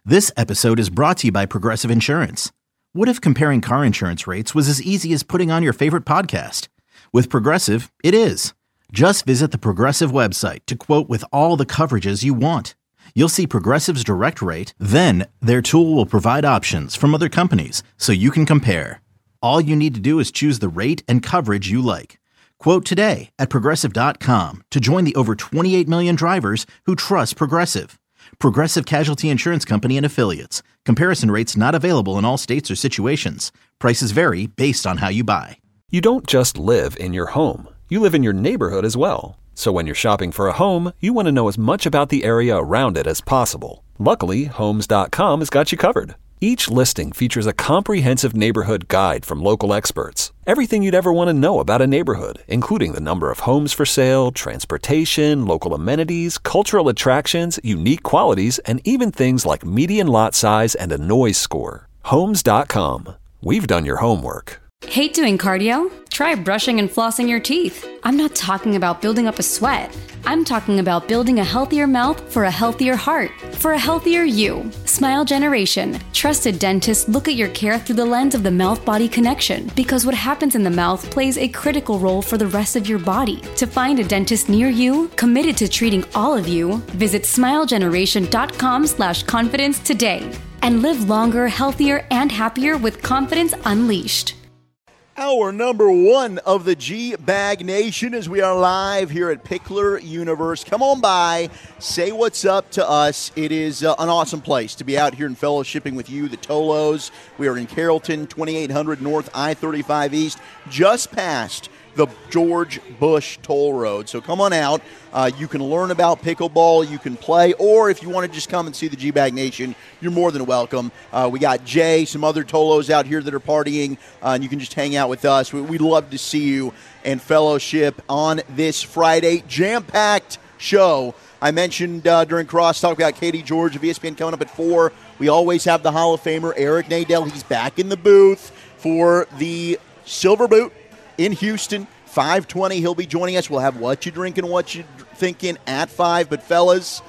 This episode is brought to you by Progressive Insurance. What if comparing car insurance rates was as easy as putting on your favorite podcast? With Progressive, it is. Just visit the Progressive website to quote with all the coverages you want. You'll see Progressive's direct rate, then their tool will provide options from other companies so you can compare. All you need to do is choose the rate and coverage you like. Quote today at Progressive.com to join the over 28 million drivers who trust Progressive. Progressive Casualty Insurance Company and Affiliates. Comparison rates not available in all states or situations. Prices vary based on how you buy. You don't just live in your home. You live in your neighborhood as well. So when you're shopping for a home, you want to know as much about the area around it as possible. Luckily, Homes.com has got you covered. Each listing features a comprehensive neighborhood guide from local experts. Everything you'd ever want to know about a neighborhood, including the number of homes for sale, transportation, local amenities, cultural attractions, unique qualities, and even things like median lot size and a noise score. Homes.com. We've done your homework. Hate doing cardio? Try brushing and flossing your teeth. I'm not talking about building up a sweat. I'm talking about building a healthier mouth for a healthier heart, for a healthier you. Smile Generation. Trusted dentists look at your care through the lens of the mouth-body connection because what happens in the mouth plays a critical role for the rest of your body. To find a dentist near you, committed to treating all of you, visit smilegeneration.com/confidence today and live longer, healthier, and happier with confidence unleashed. Our number one of the G-Bag Nation as we are live here at Pickler Universe. Come on by, say what's up to us. It is an awesome place to be out here and fellowshipping with you, the Tolos. We are in Carrollton, 2800 North, I-35 East, just past the George Bush Toll Road. So come on out. You can learn about pickleball. You can play. Or if you want to just come and see the G-Bag Nation, you're more than welcome. We got Jay, some other Tolos out here that are partying, and you can just hang out with us. We'd love to see you and fellowship on this Friday. Jam-packed show. I mentioned during Crosstalk about Katie George of ESPN coming up at 4. We always have the Hall of Famer, Eric Nadel. He's back in the booth for the Silver Boot in Houston, 5:20. He'll be joining us. We'll have What You Drinking, What You Thinking at 5. But, fellas,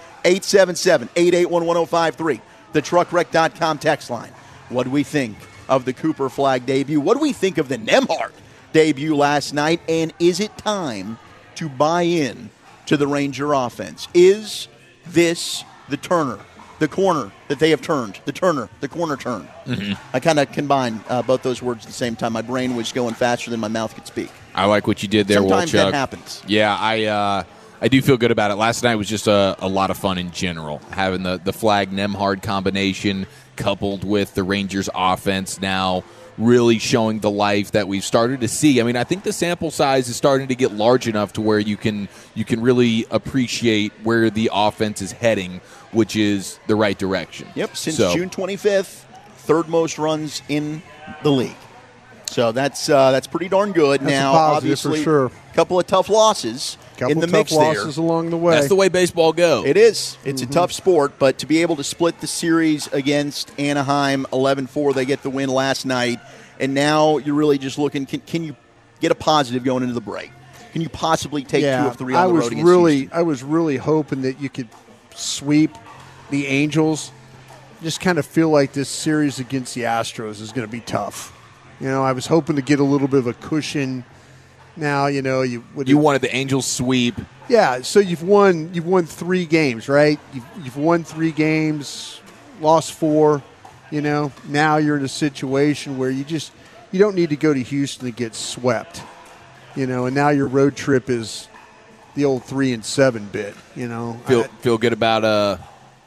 877-881-1053, the truckwreck.com text line. What do we think of the Cooper Flag debut? What do we think of the Nembhard debut last night? And is it time to buy in to the Ranger offense? Is this the Turner, the corner that they have turned, the Turner, the corner turn? Mm-hmm. I kind of combined both those words at the same time. My brain was going faster than my mouth could speak. I like what you did there, Sometimes Wolchuk. that happens. Yeah, I do feel good about it. Last night was just a lot of fun in general. Having the Flag Nembhard combination coupled with the Rangers offense now really showing the life that we've started to see. I mean, I think the sample size is starting to get large enough to where you can really appreciate where the offense is heading, which is the right direction. Yep, since June 25th, third most runs in the league. So that's pretty darn good. That's now, a positive obviously, for sure. A couple of tough losses in the mix there. Losses along the way. That's the way baseball goes. It is. It's a tough sport, but to be able to split the series against Anaheim 11-4, they get the win last night, and now you're really just looking, can you get a positive going into the break? Can you possibly take 2 of 3 on the road against Houston? I was really hoping that you could sweep the Angels. Just kind of feel like this series against the Astros is going to be tough. You know, I was hoping to get a little bit of a cushion. Now, you wanted the Angels sweep. Yeah, so you've won 3 games, right? You've won 3 games, lost 4. You know, now you're in a situation where you don't need to go to Houston to get swept. You know, and now your road trip is the old 3-7 bit. You know, feel good about a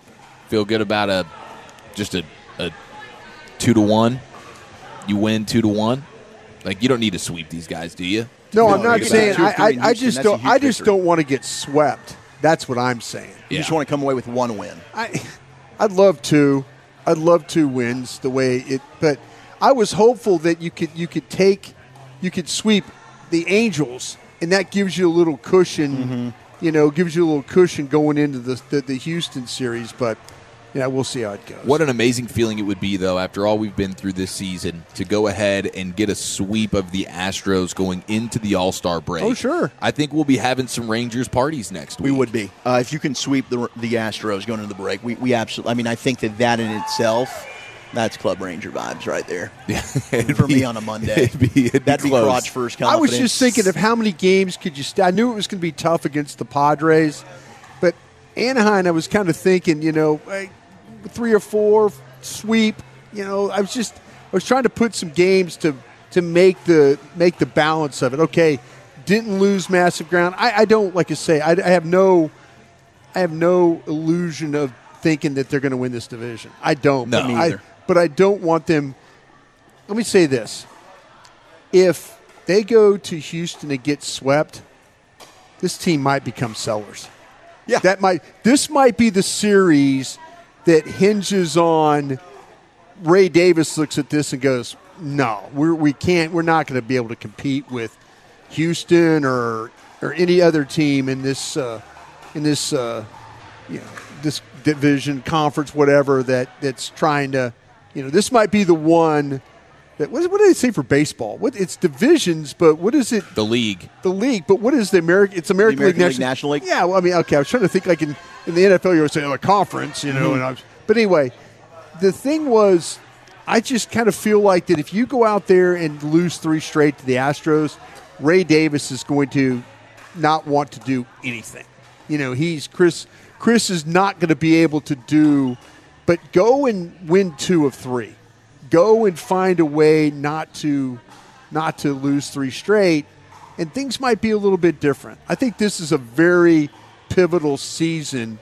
2-1. You win 2-1. Like, you don't need to sweep these guys, do you? No, I'm not saying. I just don't want to get swept. That's what I'm saying. You just want to come away with 1 win. I'd love to. I'd love 2 wins the way it. But I was hopeful that you could sweep the Angels, and that gives you a little cushion. Mm-hmm. You know, gives you a little cushion going into the Houston series. But we'll see how it goes. What an amazing feeling it would be, though, after all we've been through this season, to go ahead and get a sweep of the Astros going into the All-Star break. Oh, sure. I think we'll be having some Rangers parties next week. We would be. If you can sweep the Astros going into the break, we absolutely – I mean, I think that in itself, that's Club Ranger vibes right there. Yeah, for me on a Monday. It'd be crotch first confidence. I was just thinking of how many games could you I knew it was going to be tough against the Padres, but Anaheim, I was kind of thinking, 3 or 4 sweep. I was trying to put some games to make the balance of it. Okay, didn't lose massive ground. I don't, like I say, I have no illusion of thinking that they're going to win this division. I don't. No, me either. But I don't want them. Let me say this: if they go to Houston and get swept, this team might become sellers. Yeah, this might be the series that hinges on Ray Davis looks at this and goes, no, we can't. We're not going to be able to compete with Houston or any other team in this this division, conference, whatever that's trying to. This might be the one. What do they say for baseball? It's divisions, but what is it? The league. The league, but what is the American? It's American League National League. Yeah, well, I mean, okay. I was trying to think like in the NFL, you would say a conference, Mm-hmm. But anyway, the thing was, I just kind of feel like that if you go out there and lose 3 straight to the Astros, Ray Davis is going to not want to do anything. He's Chris is not going to be able to do, but go and win 2 of 3. Go and find a way not to lose 3 straight, and things might be a little bit different. I think this is a very pivotal series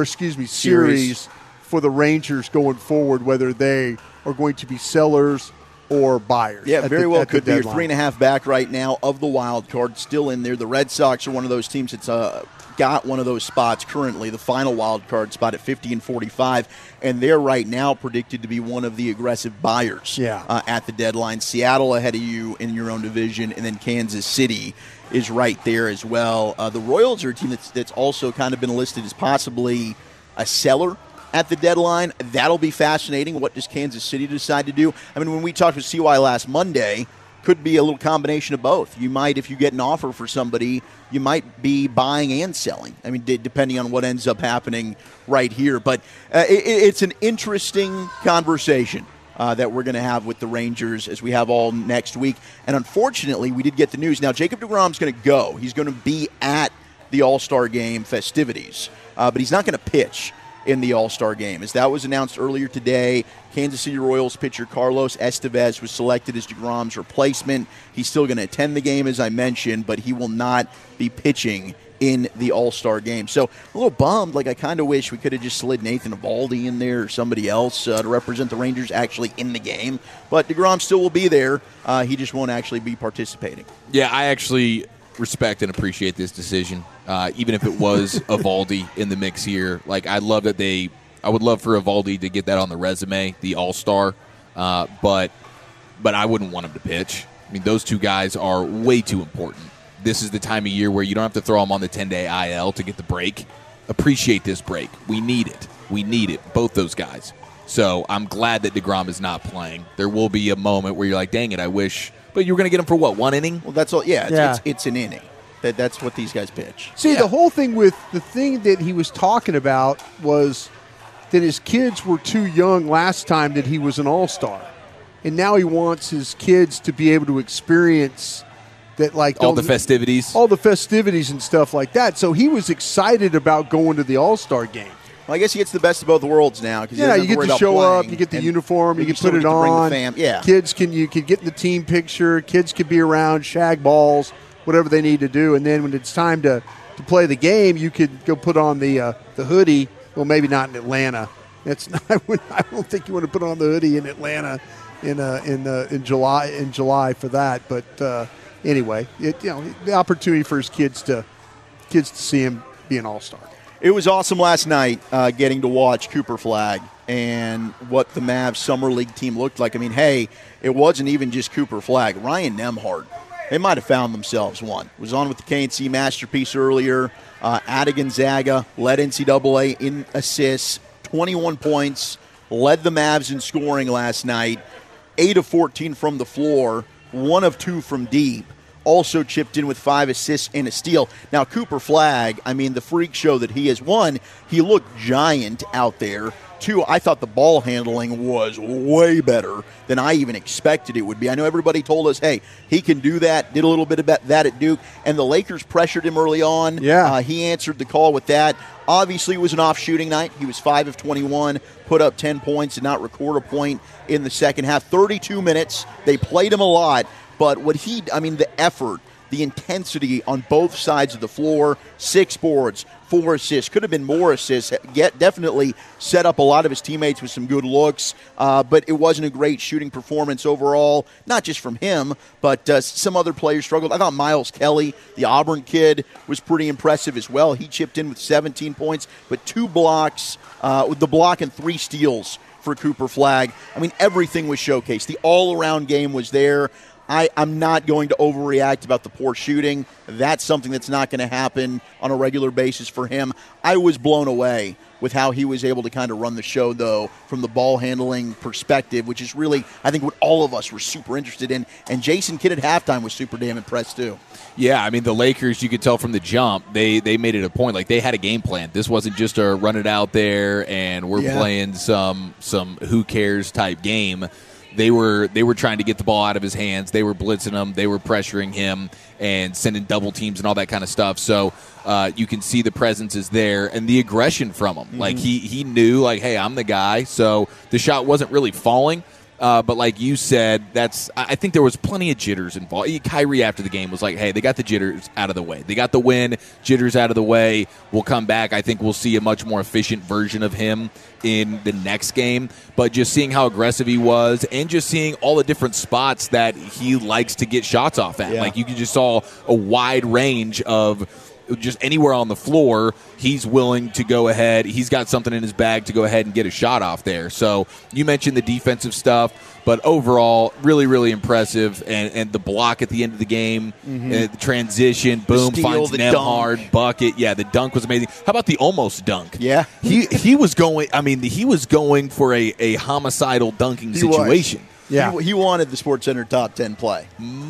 for the Rangers going forward, whether they are going to be sellers or buyers. Yeah, very well could be. You're 3.5 back right now of the wild card, still in there. The Red Sox are one of those teams that's got one of those spots currently, the final wild card spot at 50-45, and they're right now predicted to be one of the aggressive buyers at the deadline. Seattle ahead of you in your own division, and then Kansas City is right there as well. The Royals are a team that's also kind of been listed as possibly a seller at the deadline. That'll be fascinating. What does Kansas City decide to do? I mean, when we talked with CY last Monday, could be a little combination of both. You might, if you get an offer for somebody, you might be buying and selling. I mean, depending on what ends up happening right here. But it's an interesting conversation that we're going to have with the Rangers as we have all next week. And unfortunately, we did get the news. Now, Jacob deGrom's going to go. He's going to be at the All-Star Game festivities, but he's not going to pitch in the All-Star Game. As that was announced earlier today, Kansas City Royals pitcher Carlos Estevez was selected as deGrom's replacement. He's still going to attend the game, as I mentioned, but he will not be pitching in the All-Star Game. So a little bummed. I kind of wish we could have just slid Nathan Eovaldi in there or somebody else to represent the Rangers actually in the game. But deGrom still will be there. He just won't actually be participating. Yeah, I actually respect and appreciate this decision, even if it was Eovaldi in the mix here. I love that I would love for Eovaldi to get that on the resume, the All-Star, but I wouldn't want him to pitch. I mean, those two guys are way too important. This is the time of year where you don't have to throw them on the 10-day IL to get the break. Appreciate this break. We need it. We need it, both those guys. So I'm glad that deGrom is not playing. There will be a moment where you're like, dang it, I wish. But you were going to get him for what, 1 inning? Well, that's all. Yeah, it's an inning. That's what these guys pitch. See, the whole thing with the thing that he was talking about was that his kids were too young last time that he was an all-star. And now he wants his kids to be able to experience that, all the festivities. All the festivities and stuff like that. So he was excited about going to the All-Star game. Well, I guess he gets the best of both worlds now. You get to show up, you get the uniform, you can put it on. Kids you can get in the team picture, kids can be around, shag balls, whatever they need to do. And then when it's time to play the game, you could go put on the hoodie. Well, maybe not in Atlanta. I don't think you want to put on the hoodie in Atlanta in July for that. But anyway, the opportunity for his kids to see him be an all-star. It was awesome last night getting to watch Cooper Flagg and what the Mavs Summer League team looked like. I mean, hey, it wasn't even just Cooper Flagg. Ryan Nembhard, they might have found themselves one. Was on with the K&C Masterpiece earlier. At Gonzaga, led NCAA in assists, 21 points, led the Mavs in scoring last night, 8 of 14 from the floor, 1 of 2 from deep. Also chipped in with 5 assists and a steal. Now, Cooper Flagg, I mean, the freak show that he has won, he looked giant out there. 2, I thought the ball handling was way better than I even expected it would be. I know everybody told us, hey, he can do that, did a little bit of that at Duke, and the Lakers pressured him early on. Yeah. He answered the call with that. Obviously, it was an off shooting night. He was 5 of 21, put up 10 points, did not record a point in the second half. 32 minutes. They played him a lot. But the effort, the intensity on both sides of the floor, 6 boards, 4 assists, could have been more assists, definitely set up a lot of his teammates with some good looks, but it wasn't a great shooting performance overall, not just from him, but some other players struggled. I thought Miles Kelly, the Auburn kid, was pretty impressive as well. He chipped in with 17 points, but 2 blocks, with the block and 3 steals for Cooper Flagg. I mean, everything was showcased. The all-around game was there. I'm not going to overreact about the poor shooting. That's something that's not going to happen on a regular basis for him. I was blown away with how he was able to kind of run the show, though, from the ball handling perspective, which is really, I think, what all of us were super interested in. And Jason Kidd at halftime was super damn impressed, too. Yeah, I mean, the Lakers, you could tell from the jump, they made it a point. Like, they had a game plan. This wasn't just a run it out there and we're playing some who cares type game. They were trying to get the ball out of his hands. They were blitzing him. They were pressuring him and sending double teams and all that kind of stuff. So you can see the presence is there and the aggression from him. Like he knew, like, hey, I'm the guy. So the shot wasn't really falling. But like you said, I think there was plenty of jitters involved. Kyrie after the game was like, hey, they got the jitters out of the way. They got the win, jitters out of the way. We'll come back. I think we'll see a much more efficient version of him in the next game. But just seeing how aggressive he was and just seeing all the different spots that he likes to get shots off at. Yeah. Like you just saw a wide range of just anywhere on the floor, he's willing to go ahead. He's got something in his bag to go ahead and get a shot off there. So you mentioned the defensive stuff, but overall, really, really impressive. And the block at the end of the game, the transition, boom, steal, finds Nembhard, bucket. Yeah, the dunk was amazing. How about the almost dunk? Yeah. He was going, he was going for a homicidal dunking situation. Yeah. He wanted the SportsCenter top 10 play.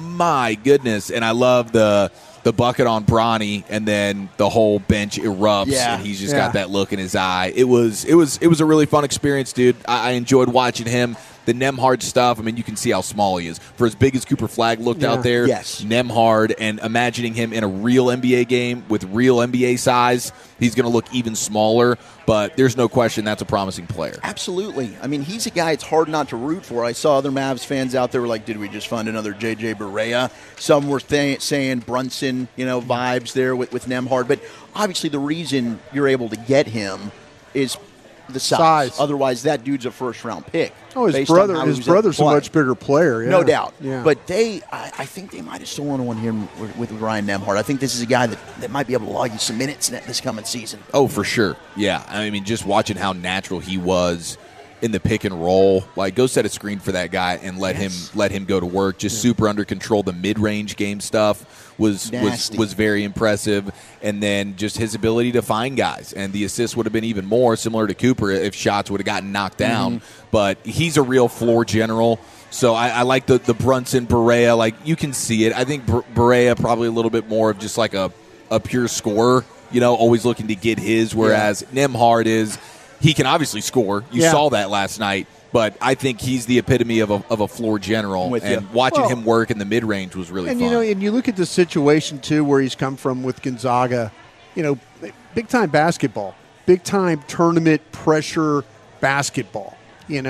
My goodness. And I love the bucket on Bronny, and then the whole bench erupts, and he's just got that look in his eye. It was a really fun experience, dude. I enjoyed watching him. The Nembhard stuff, I mean, you can see how small he is. For as big as Cooper Flagg looked out there, Nembhard, and imagining him in a real NBA game with real NBA size, he's going to look even smaller, but there's no question that's a promising player. Absolutely. I mean, he's a guy it's hard not to root for. I saw other Mavs fans out there were like, did we just find another J.J. Barea? Some were saying Brunson, vibes there with Nembhard. But obviously the reason you're able to get him is the size. Otherwise, that dude's a first-round pick. Oh, his brother's a much bigger player. Yeah. No doubt. Yeah. But I think they might have stolen one here with Ryan Nembhard. I think this is a guy that might be able to log you some minutes this coming season. Oh, for sure. Yeah. I mean, just watching how natural he was in the pick and roll. Like, go set a screen for that guy and let him go to work. Just super under control. The mid-range game stuff was very impressive. And then just his ability to find guys. And the assists would have been even more similar to Cooper if shots would have gotten knocked down. But he's a real floor general. So I like the Brunson, Barea. Like, you can see it. I think Barea probably a little bit more of just like a pure scorer, always looking to get his, whereas Nembhard is, he can obviously score. You saw that last night. But I think he's the epitome of a floor general. And watching him work in the mid-range was really fun. And you look at the situation, too, where he's come from with Gonzaga. Big-time basketball. Big-time tournament pressure basketball. With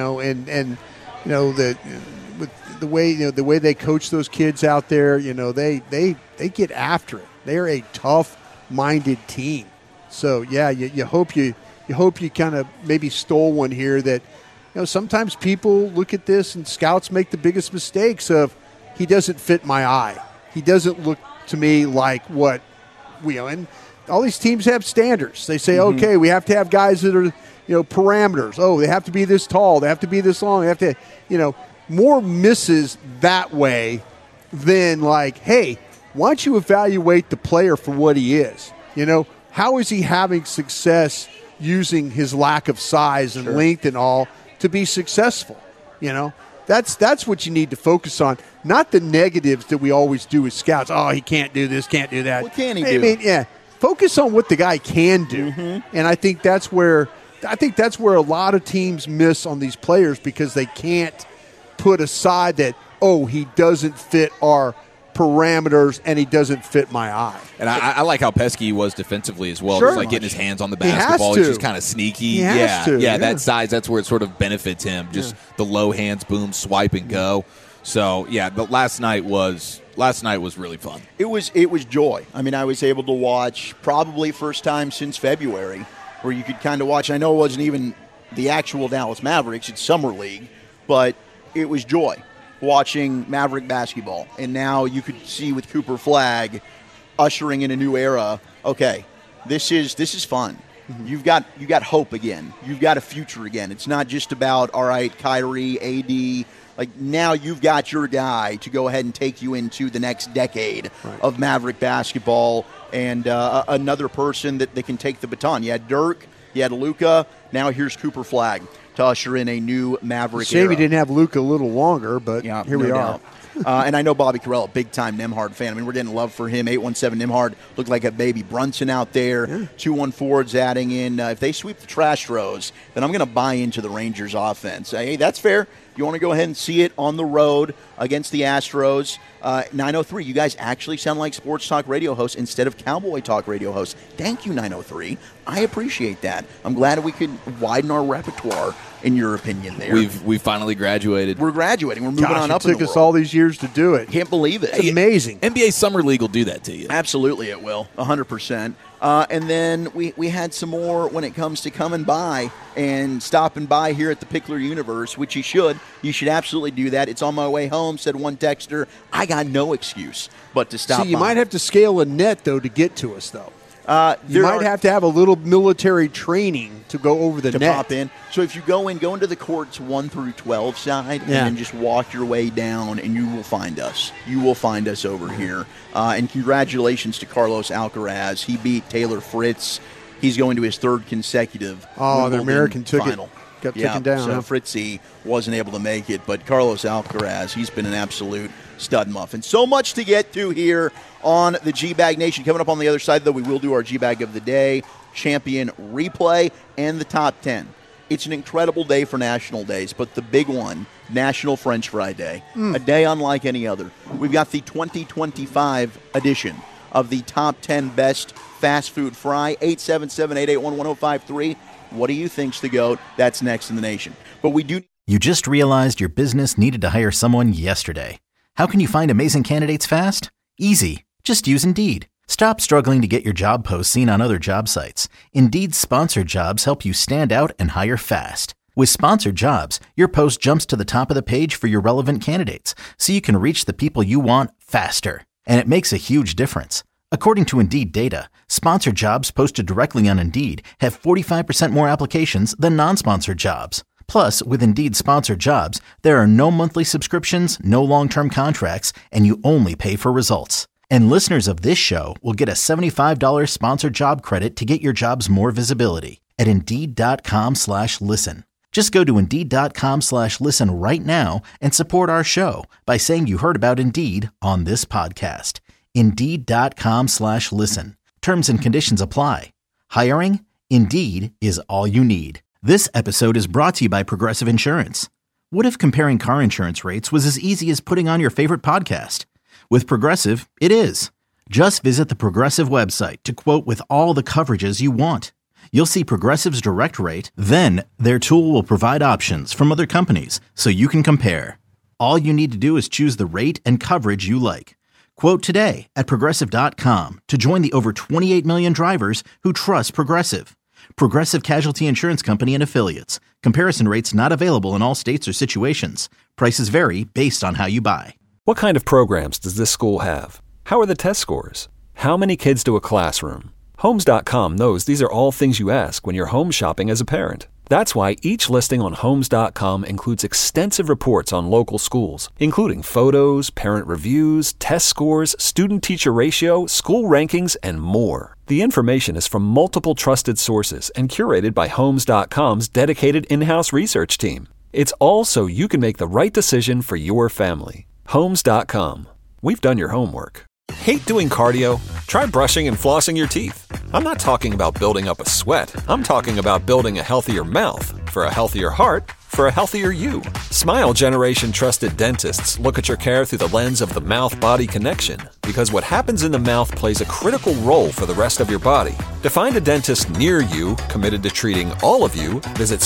the way they coach those kids out there, they get after it. They're a tough-minded team. So, you hope you kind of maybe stole one here that – sometimes people look at this and scouts make the biggest mistakes of he doesn't fit my eye. He doesn't look to me like what and all these teams have standards. They say, okay, we have to have guys that are, parameters. Oh, they have to be this tall. They have to be this long. They have to, more misses that way than like, hey, why don't you evaluate the player for what he is? How is he having success using his lack of size and length and all to be successful. You know, that's what you need to focus on, not the negatives that we always do as scouts. Oh, he can't do this, can't do that. What can he do? I mean, focus on what the guy can do. And I think that's where a lot of teams miss on these players, because they can't put aside that, oh, he doesn't fit our parameters and he doesn't fit my eye. And I like how pesky he was defensively as well. Sure. Just like getting his hands on the He has basketball. to. He's just kind of sneaky. He has to, yeah. That size, that's where it sort of benefits him. Just the low hands, boom, swipe and go. So, but last night was really fun. It was joy. I mean, I was able to watch probably first time since February where you could kind of watch. I know it wasn't even the actual Dallas Mavericks, it's Summer League, but it was joy watching Maverick basketball. And now you could see with Cooper Flagg ushering in a new era. Okay, this is fun. You've got hope again. You've got a future again. It's not just about, all right, Kyrie, AD. Like, now you've got your guy to go ahead and take you into the next decade of Maverick basketball, and another person that can take the baton. You had Dirk, you had Luka, now here's Cooper Flagg to usher in a new Maverick era. Shame he didn't have Luka a little longer, but here we are. And I know Bobby Carell, big-time Nembhard fan. I mean, we're getting love for him. 817 Nembhard looked like a baby Brunson out there. 214's adding in. If they sweep the trash throws, then I'm going to buy into the Rangers offense. Hey, that's fair. You want to go ahead and see it on the road against the Astros. 903, you guys actually sound like sports talk radio hosts instead of cowboy talk radio hosts. Thank you, 903. I appreciate that. I'm glad we could widen our repertoire, in your opinion, there. We finally graduated. We're graduating. We're moving on up in the world. It took us all these years to do it. Can't believe it. It's amazing. NBA Summer League will do that to you. Absolutely it will, 100%. And then we had some more when it comes to coming by and stopping by here at the Pickler Universe, which you should. You should absolutely do that. It's on my way home, said one texter. I got no excuse but to stop by. You might have to scale a net, though, to get to us, though. You might have to have a little military training to go over the net. To pop in. So if you go into the courts 1 through 12 side, and then just walk your way down, and you will find us. You will find us over here. And congratulations to Carlos Alcaraz. He beat Taylor Fritz. He's going to his third consecutive the American took final. Got taken down. So Fritzy wasn't able to make it, but Carlos Alcaraz, he's been an absolute stud muffin. So much to get to here on the G-Bag Nation. Coming up on the other side, though, we will do our G-Bag of the Day, Champion Replay, and the Top 10. It's an incredible day for national days, but the big one, National French Fry Day, a day unlike any other. We've got the 2025 edition of the Top 10 Best Fast Food Fry, 877-881-1053. What do you think's the GOAT? That's next in the nation. But we do. You just realized your business needed to hire someone yesterday. How can you find amazing candidates fast? Easy. Just use Indeed. Stop struggling to get your job posts seen on other job sites. Indeed's sponsored jobs help you stand out and hire fast. With sponsored jobs, your post jumps to the top of the page for your relevant candidates, so you can reach the people you want faster. And it makes a huge difference. According to Indeed data, sponsored jobs posted directly on Indeed have 45% more applications than non-sponsored jobs. Plus, with Indeed sponsored jobs, there are no monthly subscriptions, no long-term contracts, and you only pay for results. And listeners of this show will get a $75 sponsored job credit to get your jobs more visibility at Indeed.com/listen. Just go to Indeed.com/listen right now and support our show by saying you heard about Indeed on this podcast. Indeed.com/listen. Terms and conditions apply. Hiring? Indeed is all you need. This episode is brought to you by Progressive Insurance. What if comparing car insurance rates was as easy as putting on your favorite podcast? With Progressive, it is. Just visit the Progressive website to quote with all the coverages you want. You'll see Progressive's direct rate, then their tool will provide options from other companies so you can compare. All you need to do is choose the rate and coverage you like. Quote today at Progressive.com to join the over 28 million drivers who trust Progressive. Progressive Casualty Insurance Company and Affiliates. Comparison rates not available in all states or situations. Prices vary based on how you buy. What kind of programs does this school have? How are the test scores? How many kids do a classroom? Homes.com knows these are all things you ask when you're home shopping as a parent. That's why each listing on Homes.com includes extensive reports on local schools, including photos, parent reviews, test scores, student-teacher ratio, school rankings, and more. The information is from multiple trusted sources and curated by Homes.com's dedicated in-house research team. It's all so you can make the right decision for your family. Homes.com. We've done your homework. Hate doing cardio? Try brushing and flossing your teeth. I'm not talking about building up a sweat. I'm talking about building a healthier mouth for a healthier heart for a healthier you. Smile Generation trusted dentists look at your care through the lens of the mouth-body connection, because what happens in the mouth plays a critical role for the rest of your body. To find a dentist near you committed to treating all of you, visit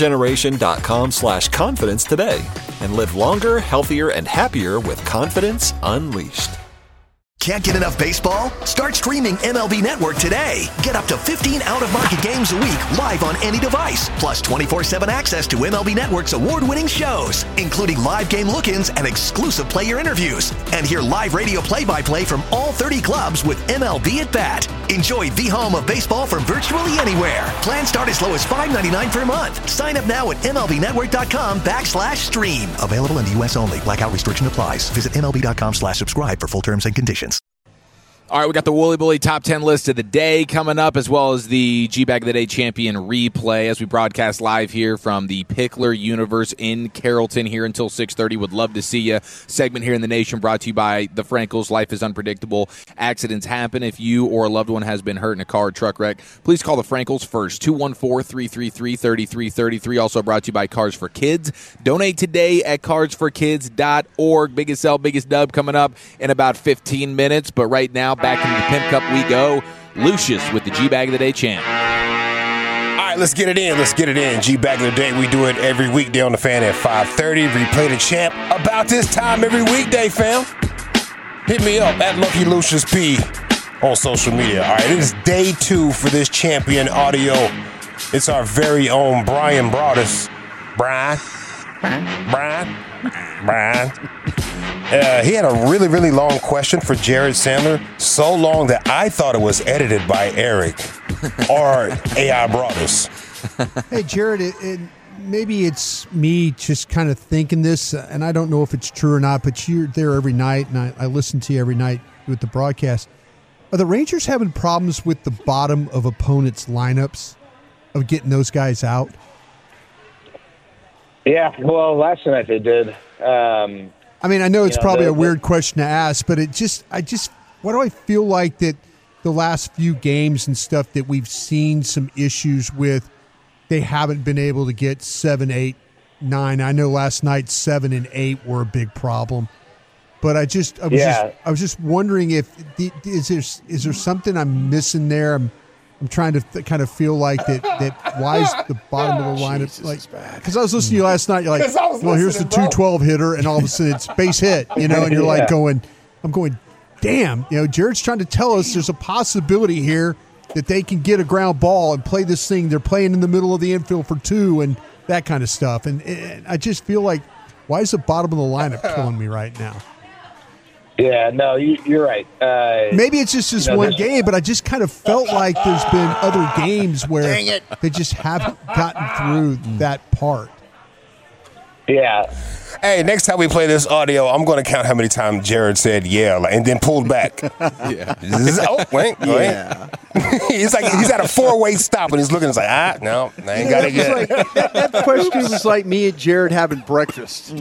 smilegeneration.com/confidence today and live longer, healthier, and happier with confidence unleashed. Can't get enough baseball? Start streaming MLB Network today. Get up to 15 out-of-market games a week live on any device, plus 24/7 access to MLB Network's award-winning shows, including live game look-ins and exclusive player interviews. And hear live radio play-by-play from all 30 clubs with MLB at Bat. Enjoy the home of baseball from virtually anywhere. Plans start as low as $5.99 per month. Sign up now at MLBnetwork.com/stream. Available in the U.S. only. Blackout restriction applies. Visit MLB.com/subscribe for full terms and conditions. All right, we got the Wooly Bully Top 10 list of the day coming up, as well as the G-Bag of the Day Champion replay as we broadcast live here from the Pickler Universe in Carrollton here until 6:30. Would love to see you. Segment here in the nation brought to you by the Frankels. Life is unpredictable. Accidents happen. If you or a loved one has been hurt in a car or truck wreck, please call the Frankels first, 214-333-3333. Also brought to you by Cars for Kids. Donate today at carsforkids.org. Biggest sell, biggest dub coming up in about 15 minutes. But right now, back into the Pimp Cup we go. Lucius with the G-Bag of the Day champ. All right, let's get it in. G-Bag of the Day. We do it every weekday on the Fan at 5:30. Replay the champ about this time every weekday, fam. Hit me up at Lucky Lucius P on social media. All right, it is day 2 for this champion audio. It's our very own Brian Broaddus. Brian. He had a really, really long question for Jared Sandler. So long that I thought it was edited by Eric or AI Broaddus. Hey, Jared, maybe it's me just kind of thinking this, and I don't know if it's true or not, but you're there every night, and I listen to you every night with the broadcast. Are the Rangers having problems with the bottom of opponents' lineups of getting those guys out? Yeah, well, last night they did. I mean, I know it's probably a weird question to ask, but why do I feel like that the last few games and stuff that we've seen some issues with, they haven't been able to get 7, 8, 9. I know last night 7 and 8 were a big problem, but I was just wondering if is there something I'm missing there? I'm trying to kind of feel like that why is the bottom of the lineup like? Because I was listening to you last night. You're like, well, here's the 212 hitter, and all of a sudden it's base hit, and you're like I'm going, damn, Jared's trying to tell us there's a possibility here that they can get a ground ball and play this thing. They're playing in the middle of the infield for 2 and that kind of stuff, and I just feel like, why is the bottom of the lineup killing me right now? Yeah, no, you're right. Maybe it's just this one game, but I just kind of felt like there's been other games where they just haven't gotten through that part. Yeah. Hey, next time we play this audio, I'm going to count how many times Jared said and then pulled back. Yeah. Wait. He's like, he's at a 4-way stop, and he's looking, no, I ain't got it yet. That question was like me and Jared having breakfast.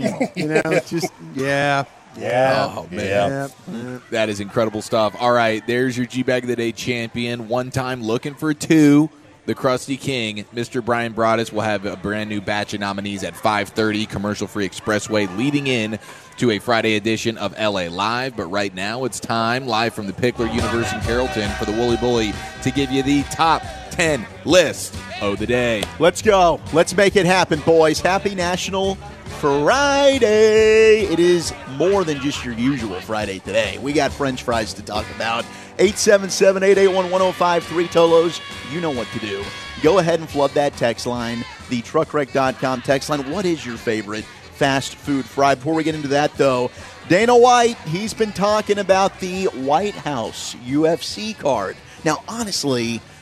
Yeah. Oh, man. Yeah. That is incredible stuff. All right, there's your G-Bag of the Day champion. One time looking for 2. The Krusty King, Mr. Brian Broaddus, will have a brand new batch of nominees at 5:30, commercial-free expressway, leading in to a Friday edition of LA Live. But right now, it's time, live from the Pickler Universe in Carrollton, for the Wooly Bully to give you the top 10 list of the day. Let's go. Let's make it happen, boys. Happy National Friday. It is more than just your usual Friday today. We got French fries to talk about. 877-881-1053 Tolos. You know what to do. Go ahead and flood that text line, the truckwreck.com text line. What is your favorite fast food fry? Before we get into that, though, Dana White, he's been talking about the White House UFC card. Now, honestly,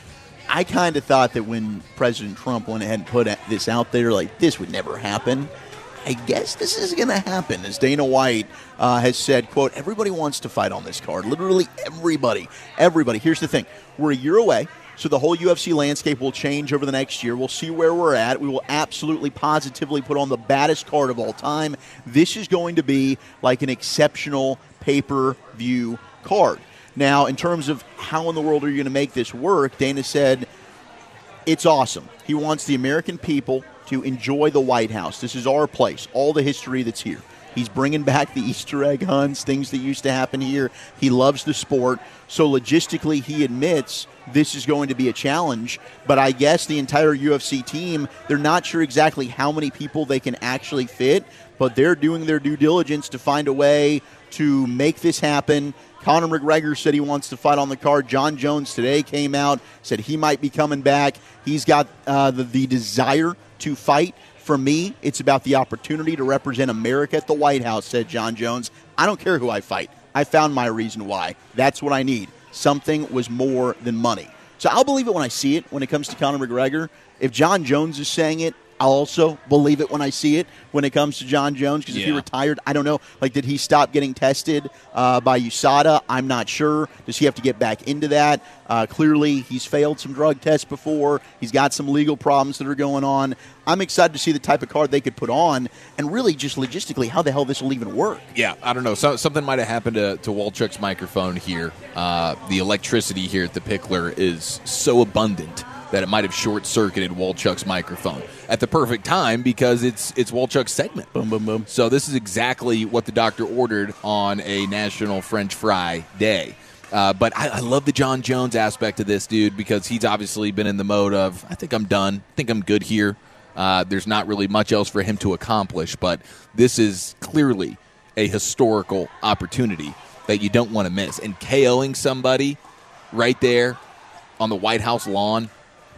I kind of thought that when President Trump went ahead and put this out there, like, this would never happen. I guess this is going to happen, as Dana White has said, quote, everybody wants to fight on this card. Literally everybody. Everybody. Here's the thing. We're a year away, so the whole UFC landscape will change over the next year. We'll see where we're at. We will absolutely, positively put on the baddest card of all time. This is going to be like an exceptional pay-per-view card. Now, in terms of how in the world are you going to make this work, Dana said it's awesome. He wants the American people to enjoy the White House. This is our place, all the history that's here. He's bringing back the Easter egg hunts, things that used to happen here. He loves the sport. So logistically, he admits this is going to be a challenge. But I guess the entire UFC team, they're not sure exactly how many people they can actually fit, but they're doing their due diligence to find a way to make this happen. Conor McGregor said he wants to fight on the card. John Jones today came out, said he might be coming back. He's got the desire to fight. For me, it's about the opportunity to represent America at the White House, said John Jones. I don't care who I fight. I found my reason why. That's what I need. Something was more than money. So I'll believe it when I see it when it comes to Conor McGregor. If John Jones is saying it, I'll also believe it when I see it when it comes to John Jones, because if he retired, I don't know. Like, did he stop getting tested by USADA? I'm not sure. Does he have to get back into that? Clearly, he's failed some drug tests before. He's got some legal problems that are going on. I'm excited to see the type of card they could put on, and really just logistically how the hell this will even work. Yeah, I don't know. Something might have happened to Walchuk's microphone here. The electricity here at the Pickler is so abundant that it might have short-circuited Walchuk's microphone at the perfect time, because it's Walchuk's segment. Boom, boom, boom. So this is exactly what the doctor ordered on a National French Fry Day. But I love the John Jones aspect of this, dude, because he's obviously been in the mode of, I think I'm done. I think I'm good here. There's not really much else for him to accomplish, but this is clearly a historical opportunity that you don't want to miss. And KOing somebody right there on the White House lawn,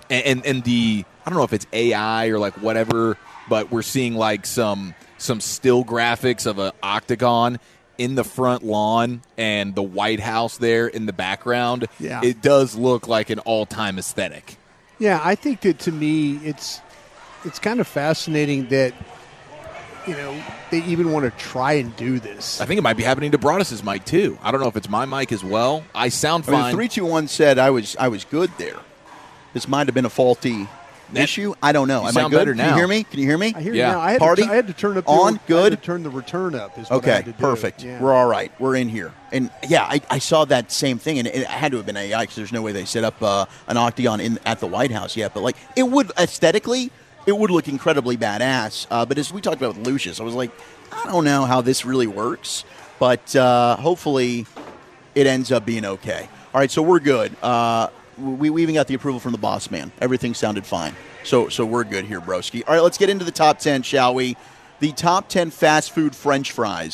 and the, I don't know if it's AI or like whatever, but we're seeing like some still graphics of an octagon in the front lawn and the White House there in the background. Yeah. It does look like an all-time aesthetic. Yeah, I think that, to me, it's kind of fascinating that, you know, they even want to try and do this. I think it might be happening to Broadus's mic too. I don't know if it's my mic as well. I sound fine. 321 said I was good there. This might have been a faulty issue. I don't know. You Am sound I good? better now. Can you hear me? Can you hear me? I hear you Yeah. now. I had Party? I had to turn up on. Good. I had to turn the return up. Is what I had Okay, to do. perfect. Yeah. We're all right. We're in here. And, yeah, I saw that same thing, and it had to have been AI, because there's no way they set up an octagon at the White House yet. But, like, it would, aesthetically, it would look incredibly badass. But as we talked about with Lucius, I was like, I don't know how this really works. But hopefully it ends up being okay. All right, so we're good. We even got the approval from the boss man. Everything sounded fine. So we're good here, broski. All right, let's get into the top 10, shall we? The top 10 fast food French fries.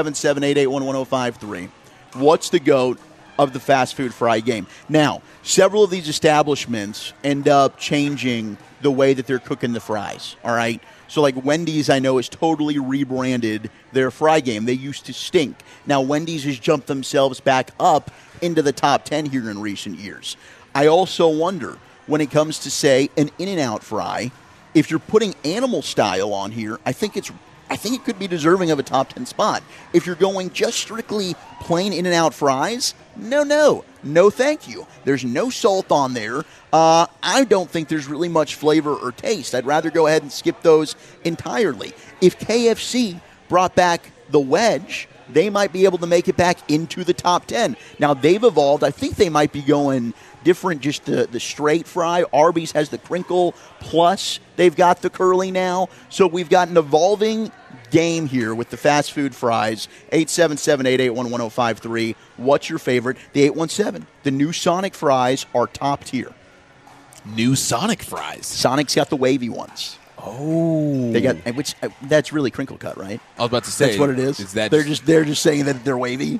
877-881-1053. What's the GOAT of the fast food fry game? Now, several of these establishments end up changing the way that they're cooking the fries, all right? So like Wendy's, I know, has totally rebranded their fry game. They used to stink. Now Wendy's has jumped themselves back up into the top 10 here in recent years. I also wonder, when it comes to, say, an In-N-Out fry, if you're putting animal style on here, I think it could be deserving of a top 10 spot. If you're going just strictly plain In-N-Out fries, no, thank you. There's no salt on there. I don't think there's really much flavor or taste. I'd rather go ahead and skip those entirely. If KFC brought back the wedge, they might be able to make it back into the top 10. Now, they've evolved. I think they might be going different, just the straight fry. Arby's has the crinkle, plus they've got the curly now. So we've got an evolving game here with the fast food fries. 877-881-1053. What's your favorite? The 817. The new Sonic fries are top tier. New Sonic fries. Sonic's got the wavy ones. Oh, They got, which that's really crinkle cut, right? I was about to say That's what it is. They're just saying that they're wavy.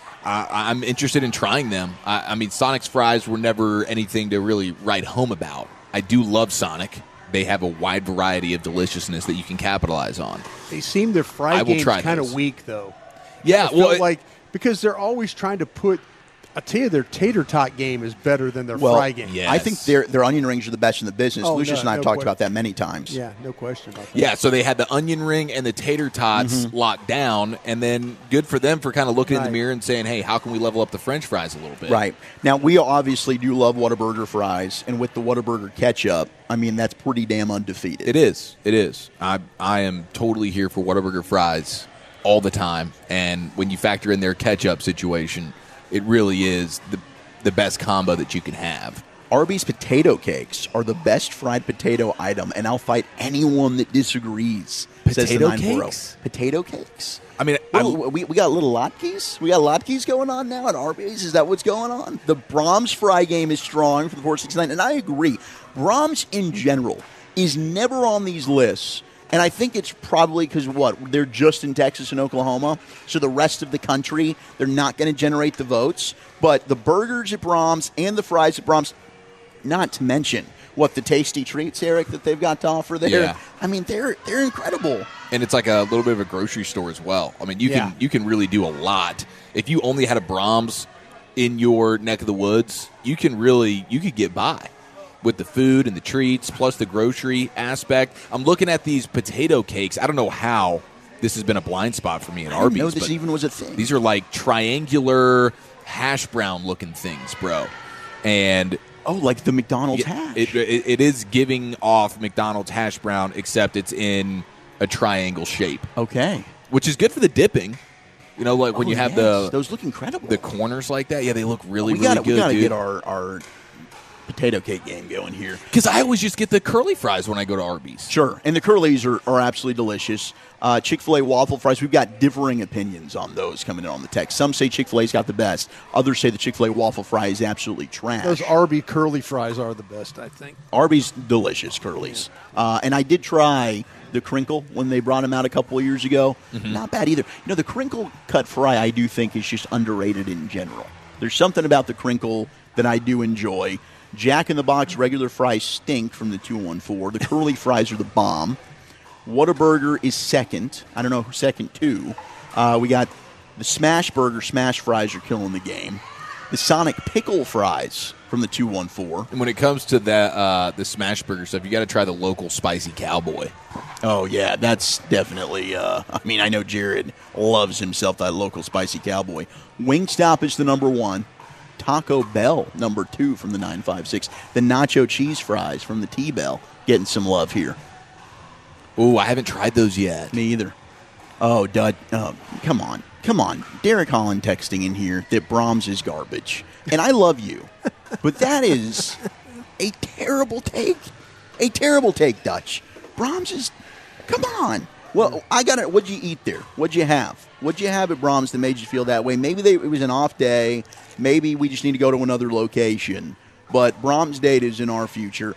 I'm interested in trying them. I mean, Sonic's fries were never anything to really write home about. I do love Sonic. They have a wide variety of deliciousness that you can capitalize on. They seem their fry game's kind of weak, though. Yeah, I feel like, because they're always trying to put I tell you, their tater tot game is better than their fry game. Yes. I think their onion rings are the best in the business. Oh, Lucius and I have no talked question. about that many times. Yeah, no question about that. Yeah, so they had the onion ring and the tater tots locked down, and then good for them for kind of looking in the mirror and saying, hey, how can we level up the French fries a little bit? Right. Now, we obviously do love Whataburger fries, and with the Whataburger ketchup, I mean, that's pretty damn undefeated. It is. It is. I am totally here for Whataburger fries all the time, and when you factor in their ketchup situation, it really is the best combo that you can have. Arby's potato cakes are the best fried potato item, and I'll fight anyone that disagrees. says the Potato 940. cakes? Potato cakes? I mean, we got little latkes? We got latkes going on now at Arby's? Is that what's going on? The Brahms fry game is strong for the 469, and I agree. Brahms in general is never on these lists. And I think it's probably because, they're just in Texas and Oklahoma, so the rest of the country, they're not going to generate the votes. But the burgers at Brahms and the fries at Brahms, not to mention the tasty treats, Eric, that they've got to offer there. Yeah. I mean, they're incredible. and it's like a little bit of a grocery store as well. I mean, you can really do a lot. If you only had a Brahms in your neck of the woods, you could get by with the food and the treats, plus the grocery aspect. I'm looking at these potato cakes. I don't know how this has been a blind spot for me at Arby's. I didn't know this even was a thing. These are like triangular hash brown looking things, bro. And like the McDonald's hash. It is giving off McDonald's hash brown, except it's in a triangle shape. Okay. Which is good for the dipping. You know, like when you have those look incredible. The corners like that, yeah, they look really good. We gotta dude. get our potato cake game going here. Because I always just get the curly fries when I go to Arby's. Sure, and the curlies are absolutely delicious. Chick-fil-A waffle fries, we've got differing opinions on those coming in on the text. Some say Chick-fil-A's got the best. Others say the Chick-fil-A waffle fry is absolutely trash. Those Arby curly fries are the best, I think. Arby's delicious curlies. And I did try the crinkle when they brought them out a couple of years ago. Mm-hmm. Not bad either. You know, the crinkle cut fry I do think is just underrated in general. There's something about the crinkle that I do enjoy. Jack in the Box regular fries stink from the 214. The curly fries are the bomb. Whataburger is second. I don't know who's second to. We got the Smash Burger smash fries are killing the game. The Sonic Pickle fries from the 214. And when it comes to that, the Smash Burger stuff, you got to try the local Spicy Cowboy. Oh, yeah, that's definitely, I know Jared loves himself that local Spicy Cowboy. Wingstop is the number one. Taco Bell, number 2 from the 956. The nacho cheese fries from the T-Bell getting some love here. Ooh, I haven't tried those yet. Me either. Oh, Dud, come on. Derek Holland texting in here that Brahms is garbage. And I love you, but that is a terrible take. A terrible take, Dutch. Brahms is, come on. Well, I got it. What'd you eat there? What'd you have? What'd you have at Brahms that made you feel that way? Maybe it was an off day. Maybe we just need to go to another location. But Brahms date is in our future.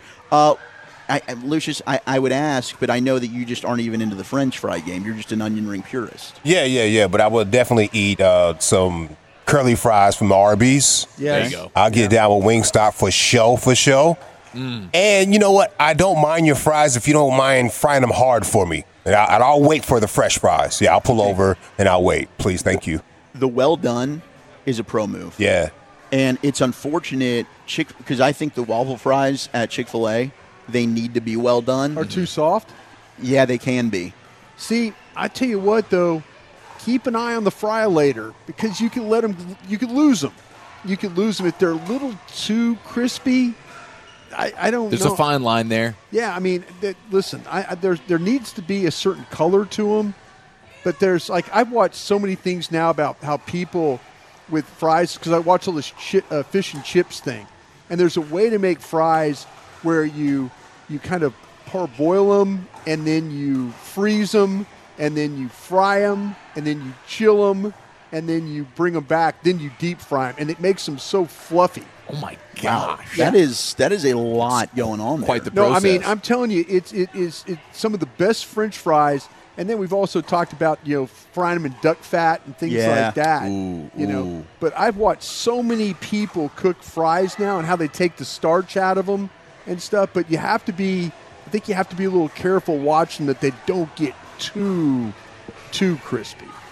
Lucius, I would ask, but I know that you just aren't even into the French fry game. You're just an onion ring purist. Yeah. But I will definitely eat some curly fries from Arby's. Yeah, there you go. I'll get down with Wingstop for show. And you know what? I don't mind your fries if you don't mind frying them hard for me. And I'll wait for the fresh fries. Yeah, I'll pull over and I'll wait. Please, thank you. The well done is a pro move. Yeah. And it's unfortunate because I think the waffle fries at Chick-fil-A, they need to be well done. Are too soft? Yeah, they can be. See, I tell you what, though, keep an eye on the fry later because you can you could lose them. You could lose them if they're a little too crispy. I don't know. There's a fine line there. Yeah, I mean, listen, there needs to be a certain color to them, but there's I've watched so many things now about how people with fries, because I watch all this fish and chips thing, and there's a way to make fries where you kind of parboil them, and then you freeze them, and then you fry them, and then you chill them, and then you bring them back, then you deep fry them, and it makes them so fluffy. Oh my Wow, gosh. that is a lot going on there. Quite the No, process. I mean, I'm telling you, it's some of the best French fries. And then we've also talked about, frying them in duck fat and things like that. Ooh. But I've watched so many people cook fries now and how they take the starch out of them and stuff. But I think you have to be a little careful watching that they don't get too crispy.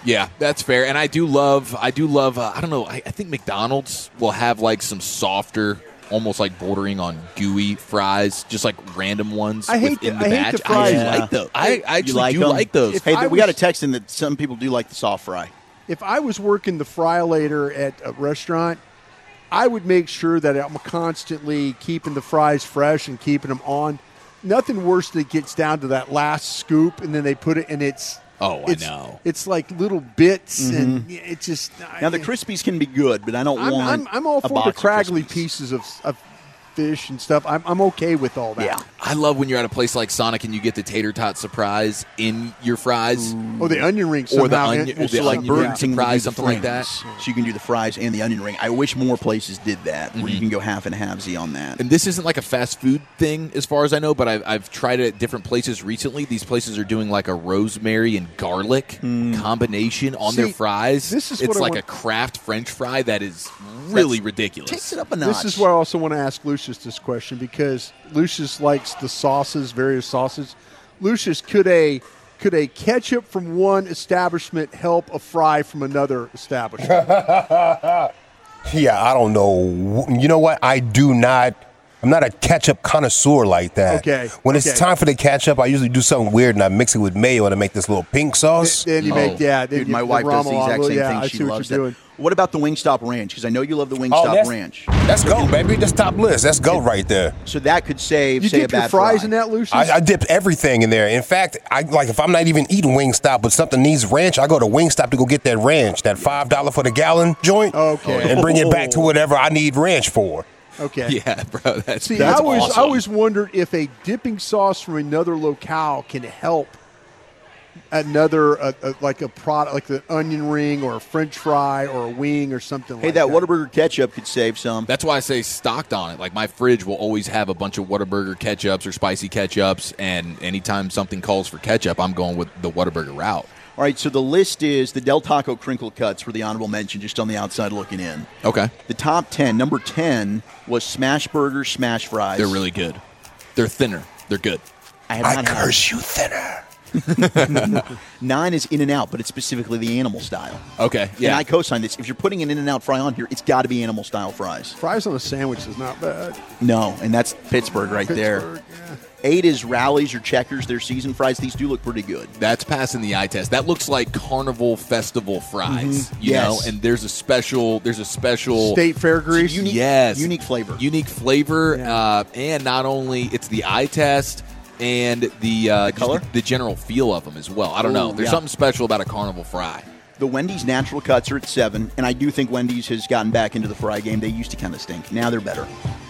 Yeah, that's fair. And I do love. I don't know. I think McDonald's will have like some softer, almost like bordering on gooey fries, just like random ones. I hate in the the batch. fries. I like those. I actually do them? like those. Hey, we got a text in that some people do like the soft fry. If I was working the fry-later at a restaurant, I would make sure that I'm constantly keeping the fries fresh and keeping them on. Nothing worse than it gets down to that last scoop, and then they put it, and it's I know. It's like little bits, and it just. Now the Crispies can be good, but I don't want. I'm all a for the box of craggly Crispies. pieces of fish and stuff. I'm okay with all that. Yeah. I love when you're at a place like Sonic and you get the tater tot surprise in your fries. Or the onion ring Or the somehow. onion- Well, the so like onion Burger ring King surprise, would do the something like that. fries. So you can do the fries and the onion ring. I wish more places did that, where you can go half and halvesy on that. And this isn't like a fast food thing as far as I know, but I've tried it at different places recently. These places are doing like a rosemary and garlic combination on their See, fries. this is it's what I like want- a Kraft French fry that is really ridiculous. Takes it up a notch. This is where I also want to ask Lucius this question, because Lucius likes the sauces, various sauces. Lucius, could a ketchup from one establishment help a fry from another establishment? Yeah, I don't know. You know what? I'm not a ketchup connoisseur like that. Okay, When it's okay. time for the ketchup, I usually do something weird and I mix it with mayo and I make this little pink sauce. Then you make then Dude, you- my wife does the exact same yeah, thing. I She see what loves you're that. doing. What about the Wingstop Ranch? Because I know you love the Wingstop Ranch. Let's go, baby. That's top list. Let's go right there. So that could save, You say, a dip your bad fries fry. in that, Lucius? I dip everything in there. In fact, if I'm not even eating Wingstop, but something needs ranch, I go to Wingstop to go get that ranch, that $5 for the gallon joint, Okay. and bring it back to whatever I need ranch for. Okay. Yeah, bro. That's See, that's I awesome. always wondered if a dipping sauce from another locale can help another like a product, like the onion ring or a French fry or a wing or something. Hey, like that that. Whataburger ketchup could save some. That's why I say stocked on it. Like my fridge will always have a bunch of Whataburger ketchups or spicy ketchups, and anytime something calls for ketchup, I'm going with the Whataburger route. All right, so the list is the Del Taco crinkle cuts were the honorable mention, just on the outside looking in. Okay. The top 10, number 10 was smash burgers, smash fries. They're really good. They're thinner. They're good. I have I not had curse you thinner. 9 is In-N-Out, but it's specifically the animal style. Okay. And Yeah. I co-sign this. If you're putting an In-N-Out fry on here, it's got to be animal style fries. Fries on a sandwich is not bad. No, and that's Pittsburgh right there. Pittsburgh, yeah. 8 is Rallies or Checkers. Their seasoned fries. These do look pretty good. That's passing the eye test. That looks like carnival festival fries, you Yes. know. And there's a special State fair grease. Unique, Yes. unique flavor. unique flavor, Yeah. and not only it's the eye test and the color? just the general feel of them as well. I don't know. Ooh, There's yeah. something special about a carnival fry. The Wendy's natural cuts are at 7, and I do think Wendy's has gotten back into the fry game. They used to kind of stink. Now they're better.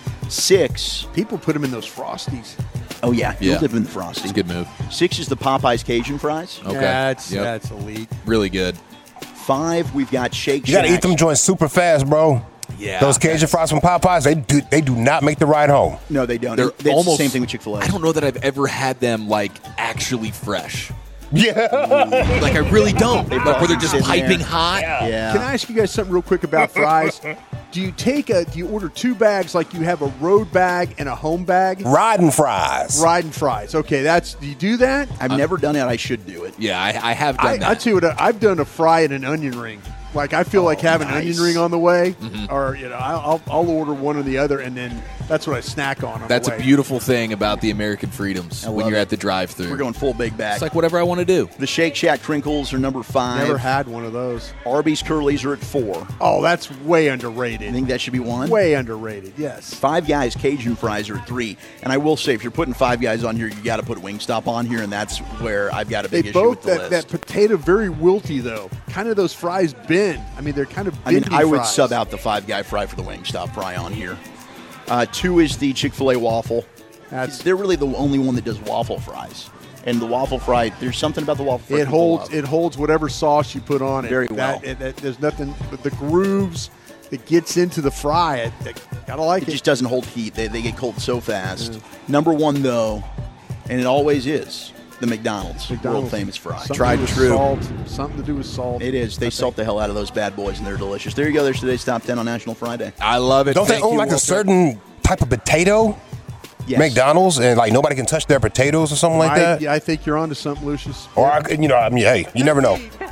6. People put them in those Frosties. Oh, yeah. You'll Yeah. dip in the Frosty. It's a good move. 6 is the Popeyes Cajun fries. Okay. That's Yep. that's elite. Really good. 5, we've got Shake You got to Shack. eat them joints super fast, bro. Yeah. Those Cajun fries from Popeyes, they do not make the ride home. No, they don't. They're It's the almost same thing with Chick-fil-A. I don't know that I've ever had them like actually fresh. Yeah. Like I really don't. Like where they're just Sitting there. piping hot. Yeah. Can I ask you guys something real quick about fries? Do you order 2 bags like you have a road bag and a home bag? Riding fries. Riding fries. Okay, do you do that? I've never done it. I should do it. Yeah, I have done that. I tell you what, I've done a fry and an onion ring. Like I feel like having an nice. onion ring on the way, or I'll order one or the other, and then that's what I snack on. That's the a way. beautiful thing about the American freedoms when love you're it. at the drive-thru. We're going full big bag. It's like whatever I want to do. The Shake Shack crinkles are number 5. Never had one of those. Arby's curlies are at 4. Oh, that's way I underrated. think that should be 1. Way underrated. Yes. 5 Guys Cajun fries are at 3. And I will say, if you're putting 5 Guys on here, you got to put Wingstop on here, and that's where I've got a They big issue both with the that list. potato very wilty though. Kind of those fries bend. I mean, they're kind of. I mean, bendy I would fries. sub out the 5 Guy fry for the Wingstop fry on here. 2 is the Chick-fil-A waffle. They're really the only one that does waffle fries. And the waffle fry, there's something about the waffle fry. It people holds. love. It holds whatever sauce you put on it. Very well. There's nothing but the grooves that gets into the fry. Gotta like It it. just doesn't hold heat. They get cold so fast. Number 1, though, and it always is, the McDonald's world famous fry. Something Tried to and do true. with salt. Something to do with salt. It is. They salt the hell out of those bad boys, and they're delicious. There you go. There's today's top 10 on National Friday. I love it. Don't they Thank own you, like a Walter. certain type of potato? Yes. McDonald's, and like nobody can touch their potatoes or something like that? I think you're onto something, Lucius. Or, hey, you never know.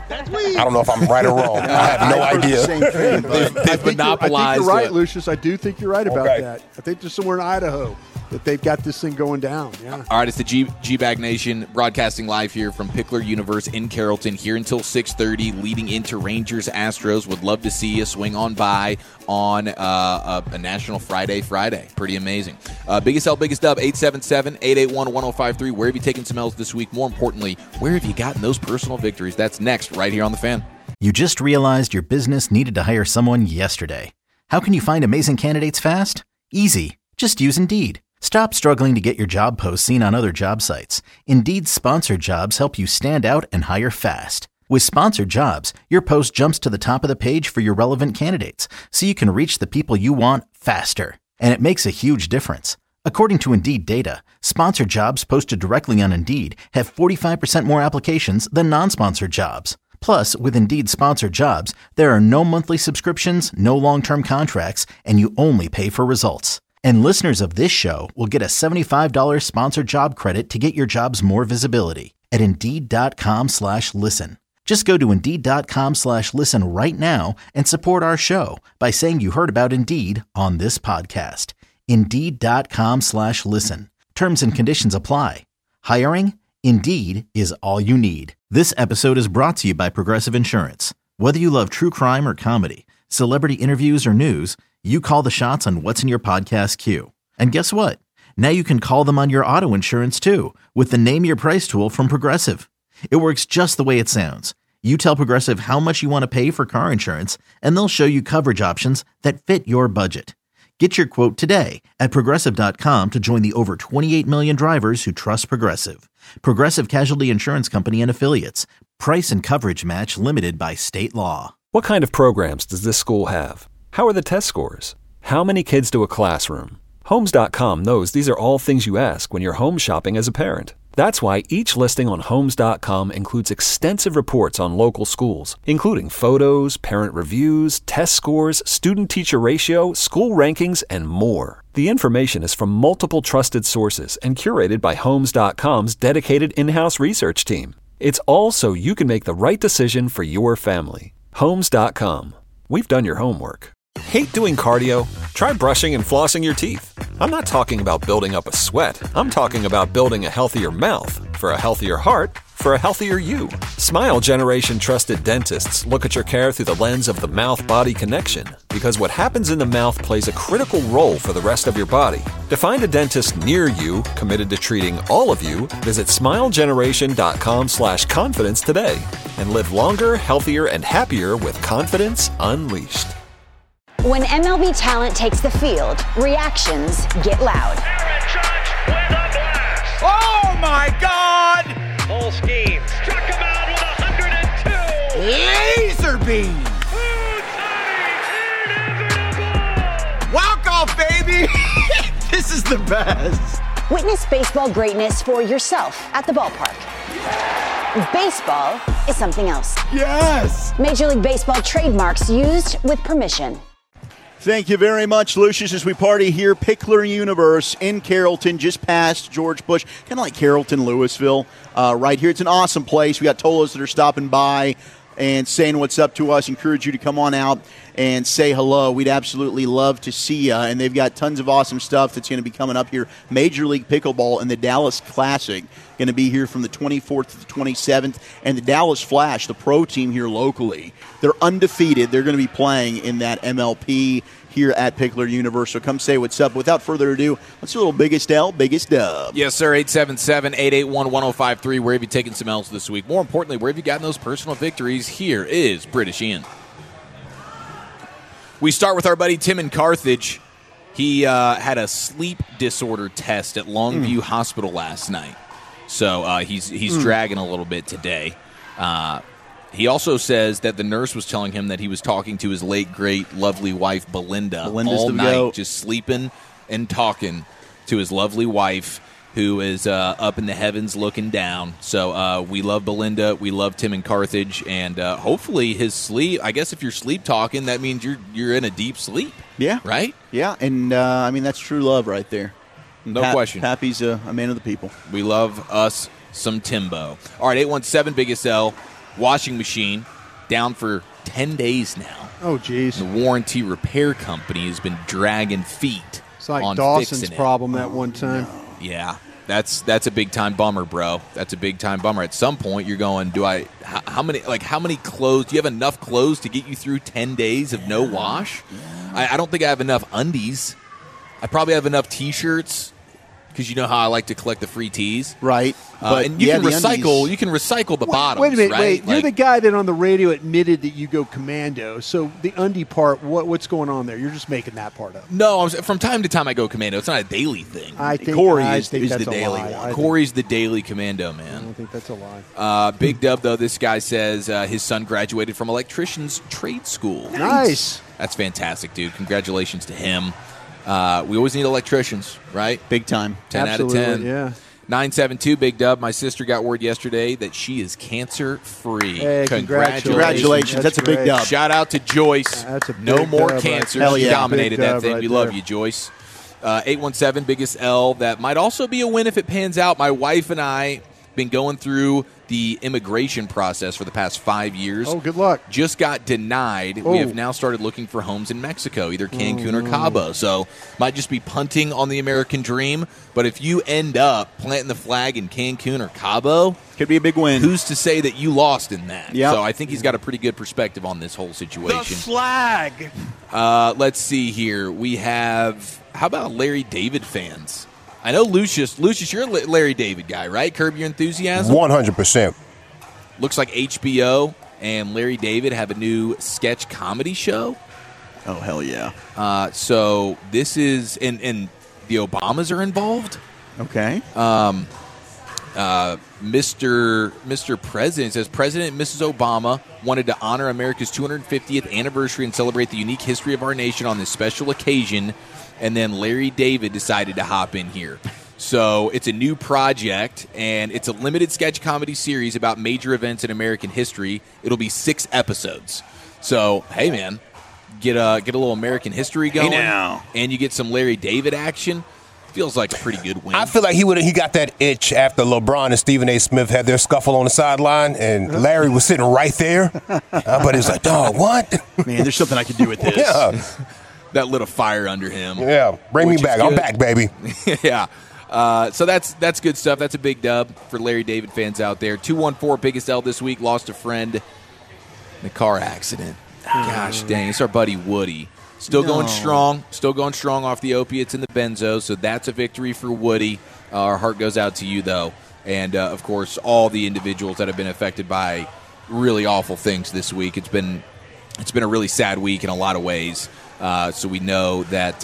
I don't know if I'm right or wrong. I have no idea. Same thing, but They've monopolized I think you're right, it. Lucius. I do think you're right about Okay. that. I think there's somewhere in Idaho that they've got this thing going down. Yeah. All right, it's the G-Bag Nation broadcasting live here from Pickler Universe in Carrollton here until 6:30, leading into Rangers Astros. Would love to see you swing on by on a National Friday. Pretty amazing. Biggest L, biggest dub, 877-881-1053. Where have you taken some L's this week? More importantly, where have you gotten those personal victories? That's next right here on The Fan. You just realized your business needed to hire someone yesterday. How can you find amazing candidates fast? Easy. Just use Indeed. Stop struggling to get your job posts seen on other job sites. Indeed's sponsored jobs help you stand out and hire fast. With sponsored jobs, your post jumps to the top of the page for your relevant candidates, so you can reach the people you want faster. And it makes a huge difference. According to Indeed data, sponsored jobs posted directly on Indeed have 45% more applications than non-sponsored jobs. Plus, with Indeed sponsored jobs, there are no monthly subscriptions, no long-term contracts, and you only pay for results. And listeners of this show will get a $75 sponsored job credit to get your jobs more visibility at Indeed.com/listen. Just go to Indeed.com/listen right now and support our show by saying you heard about Indeed on this podcast. Indeed.com/listen. Terms and conditions apply. Hiring? Indeed is all you need. This episode is brought to you by Progressive Insurance. Whether you love true crime or comedy, celebrity interviews or news, you call the shots on what's in your podcast queue. And guess what? Now you can call them on your auto insurance too with the Name Your Price tool from Progressive. It works just the way it sounds. You tell Progressive how much you want to pay for car insurance, and they'll show you coverage options that fit your budget. Get your quote today at Progressive.com to join the over 28 million drivers who trust Progressive. Progressive Casualty Insurance Company and Affiliates. Price and coverage match limited by state law. What kind of programs does this school have? How are the test scores? How many kids do a classroom? Homes.com knows these are all things you ask when you're home shopping as a parent. That's why each listing on Homes.com includes extensive reports on local schools, including photos, parent reviews, test scores, student-teacher ratio, school rankings, and more. The information is from multiple trusted sources and curated by Homes.com's dedicated in-house research team. It's all so you can make the right decision for your family. Homes.com. We've done your homework. Hate doing cardio? Try brushing and flossing your teeth. I'm not talking about building up a sweat. I'm talking about building a healthier mouth for a healthier heart for a healthier you. Smile Generation trusted dentists look at your care through the lens of the mouth-body connection, because what happens in the mouth plays a critical role for the rest of your body. To find a dentist near you committed to treating all of you, visit smilegeneration.com/confidence today and live longer, healthier, and happier with confidence unleashed. When MLB talent takes the field, reactions get loud. Aaron Judge with a blast. Oh my God! Full scheme. Struck him out with 102. Laser beam. Inevitable. Walk off, baby. This is the best. Witness baseball greatness for yourself at the ballpark. Baseball is something else. Yes. Major League Baseball trademarks used with permission. Thank you very much, Lucius, as we party here, Pickler Universe in Carrollton, just past George Bush, kind of like Carrollton, Louisville, right here. It's an awesome place. We got Tolos that are stopping by and saying what's up to us. Encourage you to come on out and say hello. We'd absolutely love to see you. And they've got tons of awesome stuff that's going to be coming up here. Major League Pickleball and the Dallas Classic going to be here from the 24th to the 27th. And the Dallas Flash, the pro team here locally, they're undefeated. They're going to be playing in that MLP here at Pickler Universe. So come say what's up. Without further ado, let's do a little biggest L, biggest dub. Yes, sir. 877-881-1053. Where have you taken some L's this week? More importantly, where have you gotten those personal victories? Here is British Ian. We start with our buddy Tim in Carthage. He had a sleep disorder test at Longview Hospital last night. So he's dragging a little bit today. He also says that the nurse was telling him that he was talking to his late, great, lovely wife, Belinda, all night, just sleeping and talking to his lovely wife, who is up in the heavens looking down. So we love Belinda. We love Tim in Carthage. And hopefully his sleep, I guess if you're sleep talking, that means you're in a deep sleep. Yeah. Right? Yeah, and I mean, that's true love right there. No question. Pappy's a man of the people. We love us some Timbo. All right, 817 Biggest L. washing machine down for 10 days now. Oh, geez. The warranty repair company has been dragging feet. It's like on Dawson's fixing it. problem that one time. Yeah, that's a big time bummer, bro. That's a big time bummer. At some point, you're going, how many clothes? Do you have enough clothes to get you through 10 days of no wash? I don't think I have enough undies. I probably have enough T-shirts. Because you know how I like to collect the free tees, right? But and you can recycle. You can recycle the bottoms. Wait a minute, right? You're the guy that on the radio admitted that you go commando. So the undie part, what's going on there? You're just making that part up. No, from time to time I go commando. It's not a daily thing. I think Corey is the that's daily a lie. one. Corey's the daily commando, man. I don't think that's a lie. Big dub though. This guy says his son graduated from electrician's trade school. Nice. That's fantastic, dude. Congratulations to him. We always need electricians, right? Big time. 10 Absolutely, out of 10. Yeah. 972, Big Dub. My sister got word yesterday that she is cancer-free. Hey, congratulations. That's a big dub. Shout out to Joyce. That's a big no more dub, cancer. Hell She yeah. dominated Big that dub thing. right We love there. you, Joyce. 817, biggest L. That might also be a win if it pans out. My wife and I been going through the immigration process for the past 5 years. Oh, good luck. Just got denied. Oh. We have now started looking for homes in Mexico, either Cancun or Cabo. So might just be punting on the American dream. But if you end up planting the flag in Cancun or Cabo, could be a big win. Who's to say that you lost in that? Yep. So I think he's got a pretty good perspective on this whole situation. The flag. Let's see here. We have, how about Larry David fans? I know Lucius, you're a Larry David guy, right? Curb Your Enthusiasm? 100%. Looks like HBO and Larry David have a new sketch comedy show. Oh, hell yeah. So this is, and the Obamas are involved. Okay. Mr. President says President and Mrs. Obama wanted to honor America's 250th anniversary and celebrate the unique history of our nation on this special occasion. And then Larry David decided to hop in here. So it's a new project, and it's a limited sketch comedy series about major events in American history. It'll be 6 episodes. So, hey, man, get a little American history going. Hey now. And you get some Larry David action. Feels like a pretty good win. I feel like he got that itch after LeBron and Stephen A. Smith had their scuffle on the sideline, and Larry was sitting right there. But he was like, dog, what? Man, there's something I could do with this. Yeah. That lit a fire under him. Yeah, bring me back. I'm back, baby. Yeah. So that's good stuff. That's a big dub for Larry David fans out there. 214, biggest L this week. Lost a friend in a car accident. Gosh dang. It's our buddy Woody. Still going strong off the opiates and the benzos. So that's a victory for Woody. Our heart goes out to you, though. And, of course, all the individuals that have been affected by really awful things this week. It's been a really sad week in a lot of ways. So we know that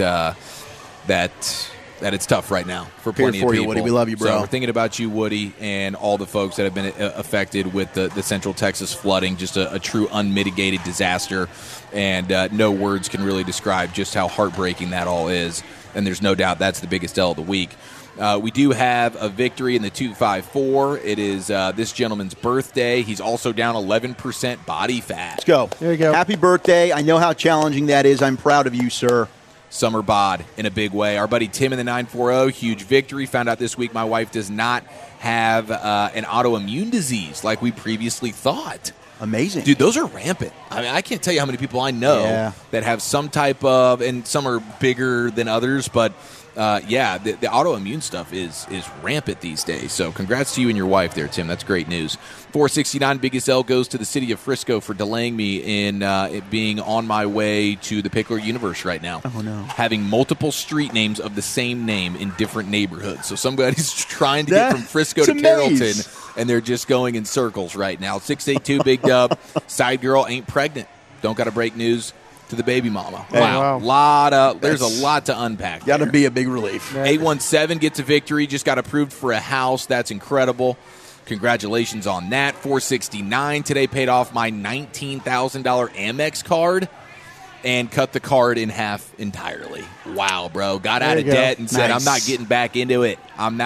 it's tough right now for plenty of people. You, Woody. We love you, bro. So we're thinking about you, Woody, and all the folks that have been affected with the Central Texas flooding. Just a true unmitigated disaster, and no words can really describe just how heartbreaking that all is. And there's no doubt that's the biggest L of the week. We do have a victory in the 254. It is this gentleman's birthday. He's also down 11% body fat. Let's go. There you go. Happy birthday. I know how challenging that is. I'm proud of you, sir. Summer bod in a big way. Our buddy Tim in the 940, huge victory. Found out this week my wife does not have an autoimmune disease like we previously thought. Amazing. Dude, those are rampant. I mean, I can't tell you how many people I know that have some type of, and some are bigger than others, but the autoimmune stuff is rampant these days. So congrats to you and your wife there, Tim. That's great news. 469 biggest L goes to the city of Frisco for delaying me in it being on my way to the Pickler Universe right now. Oh, no. Having multiple street names of the same name in different neighborhoods. So somebody's trying to get from Frisco to Carrollton, and they're just going in circles right now. 682 Big Dub. Side girl ain't pregnant. Don't got to break news to the baby mama. Hey, wow. There's a lot to unpack. Got to be a big relief. 817 gets a victory. Just got approved for a house. That's incredible. Congratulations on that. 469 today paid off my $19,000 Amex card and cut the card in half entirely. Wow, bro. Got out of debt and said, I'm not getting back into it.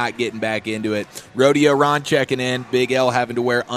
Rodeo Ron checking in. Big L having to wear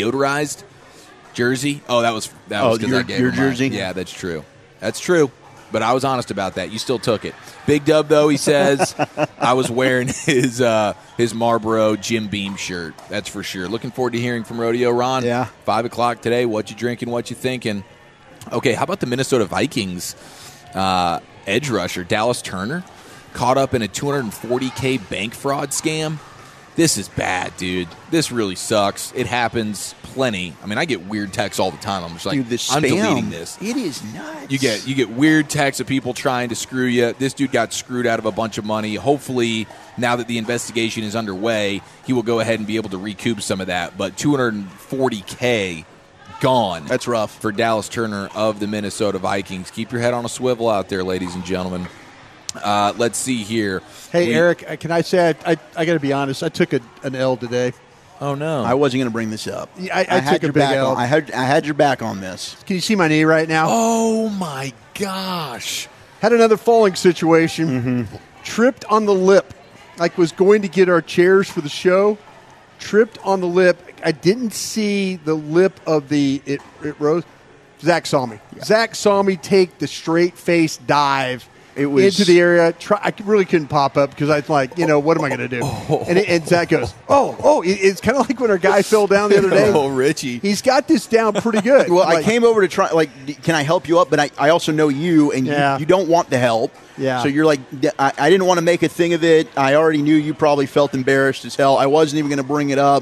undeodorized jersey. Oh, that was because I gave your him jersey? Yeah, that's true. but I was honest about that. You still took it. Big Dub, though, he says, I was wearing his Marlboro Jim Beam shirt. That's for sure. Looking forward to hearing from Rodeo Ron. Yeah. 5 o'clock today. What you drinking? What you thinking? Okay, how about the Minnesota Vikings edge rusher, Dallas Turner, caught up in a $240K bank fraud scam? This is bad, dude. This really sucks. It happens plenty. I mean, I get weird texts all the time. I'm just like, dude, this I'm spam, deleting this. It is nuts. You get weird texts of people trying to screw you. This dude got screwed out of a bunch of money. Hopefully, now that the investigation is underway, he will go ahead and be able to recoup some of that. But $240K gone. That's rough for Dallas Turner of the Minnesota Vikings. Keep your head on a swivel out there, ladies and gentlemen. Let's see here. Hey, Eric, can I say I got to be honest? I took an L today. Oh, no. I wasn't going to bring this up. I took a big L. I had your back on this. Can you see my knee right now? Oh, my gosh. Had another falling situation. Mm-hmm. Tripped on the lip. Like was going to get our chairs for the show. Tripped on the lip. I didn't see the lip of it rose. Zach saw me. Yeah. Zach saw me take the straight face dive into the area. I really couldn't pop up because I was like, what am I going to do? And Zach goes, it's kind of like when our guy fell down the other day. Oh, Richie. He's got this down pretty good. Well, I came over to try, can I help you up? But I also know you, and you don't want the help. Yeah. So you're like, I didn't want to make a thing of it. I already knew you probably felt embarrassed as hell. I wasn't even going to bring it up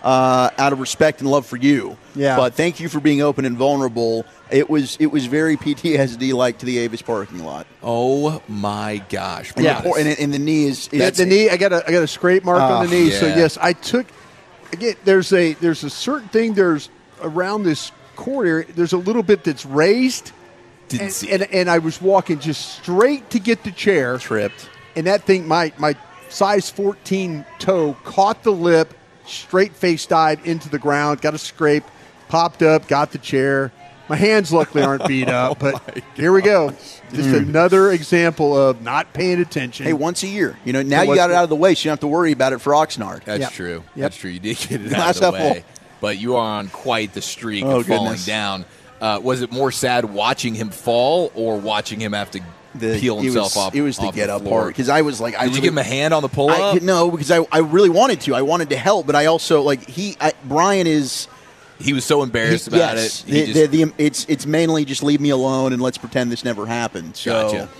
out of respect and love for you. Yeah. But thank you for being open and vulnerable. It was very PTSD-like to the Avis parking lot. Oh my gosh! And and the knee is the knee. I got a scrape mark on the knee. Yeah. So yes, I took. Again, there's a certain thing. There's around this core area. There's a little bit that's raised. Didn't see. And I was walking just straight to get the chair. Tripped. And that thing, my size 14 toe caught the lip. Straight face dive into the ground. Got a scrape. Popped up. Got the chair. My hands luckily aren't beat up, but here we go. Just another example of not paying attention. Hey, once a year. Now you got it out of the way, so you don't have to worry about it for Oxnard. That's true. Yep. That's true. You did get it out of the way. But you are on quite the streak of falling down. Was it more sad watching him fall or watching him have to peel himself off? It was the get up part because I was like, did you give him a hand on the pull up? No, because I really wanted to. I wanted to help, but I also Brian is. He was so embarrassed about it. It's mainly just leave me alone and let's pretend this never happened. So,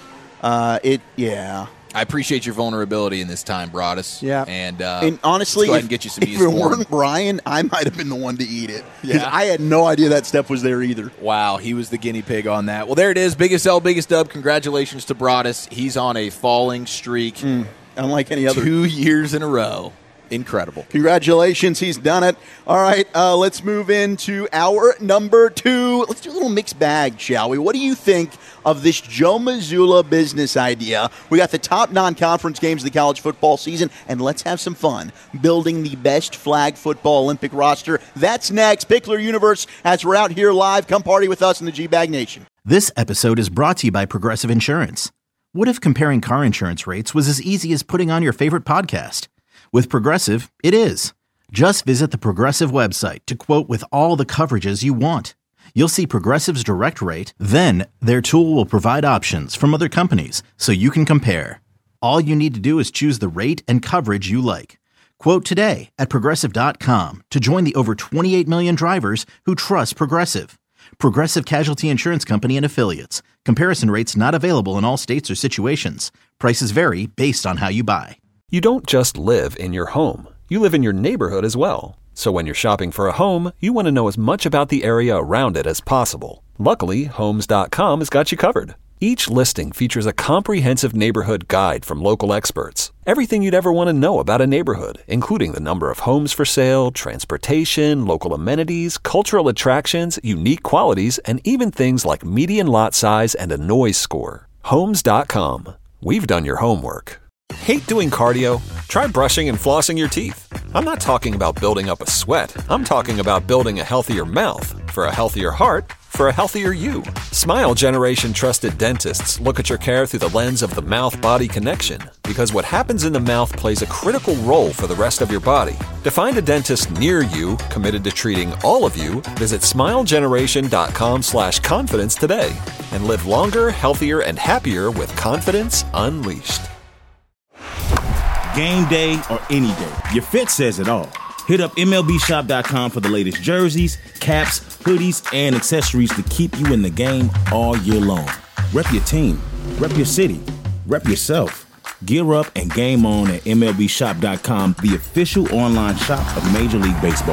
gotcha. I appreciate your vulnerability in this time, Broadus. Yeah. And honestly, let's go ahead and get you some if it weren't Brian, I might have been the one to eat it. Because I had no idea that step was there either. Wow, he was the guinea pig on that. Well, there it is. Biggest L, biggest dub. Congratulations to Broadus. He's on a falling streak. Unlike any other. 2 years in a row. Incredible. Congratulations. He's done it. All right, let's move into our number 2. Let's do a little mixed bag, shall we? What do you think of this Joe Mazzulla business idea? We got the top non-conference games of the college football season, and let's have some fun building the best flag football Olympic roster. That's next. Pickler Universe, as we're out here live. Come party with us in the G-Bag Nation. This episode is brought to you by Progressive Insurance. What if comparing car insurance rates was as easy as putting on your favorite podcast? With Progressive, it is. Just visit the Progressive website to quote with all the coverages you want. You'll see Progressive's direct rate, then their tool will provide options from other companies so you can compare. All you need to do is choose the rate and coverage you like. Quote today at Progressive.com to join the over 28 million drivers who trust Progressive. Progressive Casualty Insurance Company and Affiliates. Comparison rates not available in all states or situations. Prices vary based on how you buy. You don't just live in your home. You live in your neighborhood as well. So when you're shopping for a home, you want to know as much about the area around it as possible. Luckily, Homes.com has got you covered. Each listing features a comprehensive neighborhood guide from local experts. Everything you'd ever want to know about a neighborhood, including the number of homes for sale, transportation, local amenities, cultural attractions, unique qualities, and even things like median lot size and a noise score. Homes.com. We've done your homework. Hate doing cardio? Try brushing and flossing your teeth. I'm not talking about building up a sweat. I'm talking about building a healthier mouth. For a healthier heart, for a healthier you. Smile Generation trusted dentists look at your care through the lens of the mouth-body connection, because what happens in the mouth plays a critical role for the rest of your body. To find a dentist near you committed to treating all of you, visit smilegeneration.com/confidence today and live longer, healthier, and happier with confidence unleashed. Game day or any day, your fit says it all. Hit up MLBshop.com for the latest jerseys, caps, hoodies, and accessories to keep you in the game all year long. Rep your team, rep your city, rep yourself. Gear up and game on at MLBshop.com, the official online shop of Major League Baseball.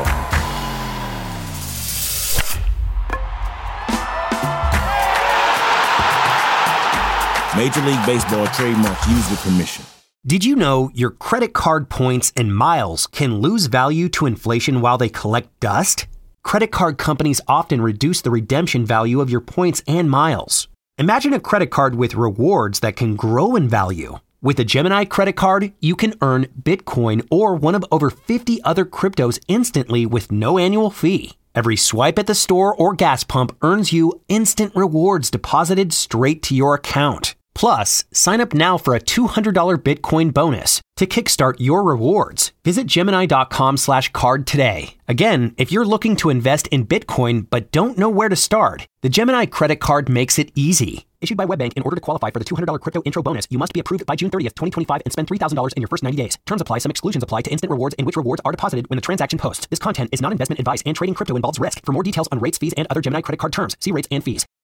Major League Baseball trademark used with permission. Did you know your credit card points and miles can lose value to inflation while they collect dust? Credit card companies often reduce the redemption value of your points and miles. Imagine a credit card with rewards that can grow in value. With a Gemini credit card, you can earn Bitcoin or one of over 50 other cryptos instantly with no annual fee. Every swipe at the store or gas pump earns you instant rewards deposited straight to your account. Plus, sign up now for a $200 Bitcoin bonus to kickstart your rewards. Visit Gemini.com/card today. Again, if you're looking to invest in Bitcoin but don't know where to start, the Gemini credit card makes it easy. Issued by WebBank, in order to qualify for the $200 crypto intro bonus, you must be approved by June 30th, 2025 and spend $3,000 in your first 90 days. Terms apply. Some exclusions apply to instant rewards in which rewards are deposited when the transaction posts. This content is not investment advice and trading crypto involves risk. For more details on rates, fees, and other Gemini credit card terms, see rates and fees.